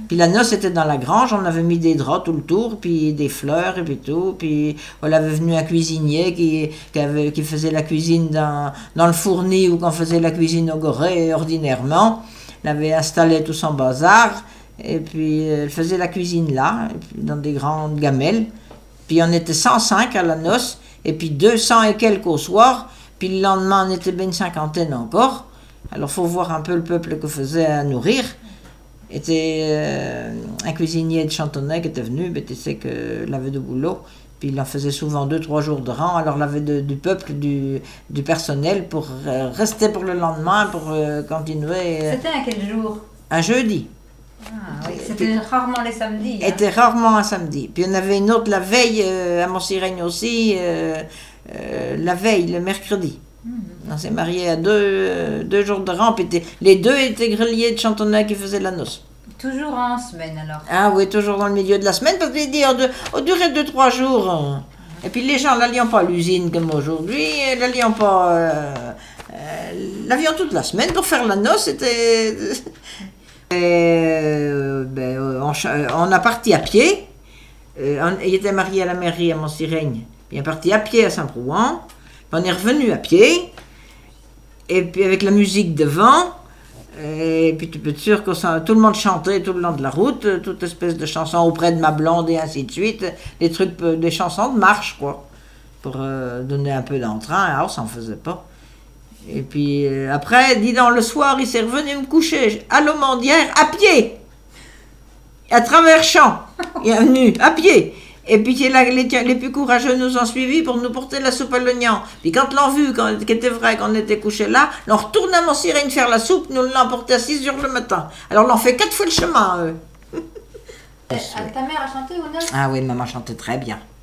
Puis la noce était dans la grange, on avait mis des draps tout le tour, puis des fleurs et puis tout. Puis on avait venu un cuisinier qui faisait la cuisine dans le fourni où on faisait la cuisine au Gorée ordinairement. Il avait installé tout son bazar et puis il faisait la cuisine là, et puis dans des grandes gamelles. Puis on était 105 à la noce et puis 200 et quelques au soir. Puis le lendemain on était bien une cinquantaine encore. Alors faut voir un peu le peuple que faisait à nourrir. Était un cuisinier de Chantonnay qui était venu, mais tu sais qu'il avait de boulot. Puis il en faisait souvent 2-3 jours de rang, alors il avait du peuple, du personnel pour rester pour le lendemain, pour continuer. C'était à quel jour? Un jeudi. Ah oui, c'était rarement les samedis. Hein. Était rarement un samedi. Puis il y en avait une autre la veille, à Montsirègne aussi, la veille, le mercredi. On s'est mariés à deux jours de rang, puis les deux étaient greliers de Chantonnay qui faisaient la noce. Toujours en semaine alors? Ah oui, toujours dans le milieu de la semaine, parce qu'il dit on durait 2-3 jours. Et puis les gens n'allions pas à l'usine comme aujourd'hui, n'allions pas. L'avions toute la semaine pour faire la noce, c'était. On a parti à pied. Il était marié à la mairie à Montsirègne. Puis on est parti à pied à Saint-Prouan. On est revenu à pied. Et puis avec la musique devant. Et puis tu peux être sûr que tout le monde chantait tout le long de la route, toute espèce de chansons auprès de ma blonde et ainsi de suite, des trucs, des chansons de marche quoi, pour donner un peu d'entrain. Alors ça en faisait pas. Et puis après, dis donc, le soir, il s'est revenu me coucher à l'Amandière à pied, à travers champs, il est venu à pied. Et puis les plus courageux nous ont suivis pour nous porter la soupe à l'oignon. Puis quand l'ont vu, qu'était vrai qu'on était couchés là, l'ont retourné à Montsirègne faire la soupe, nous l'ont emporté à 6 heures le matin. Alors l'ont fait 4 fois le chemin, eux. Ta mère a chanté ou non? Ah oui, maman chantait très bien.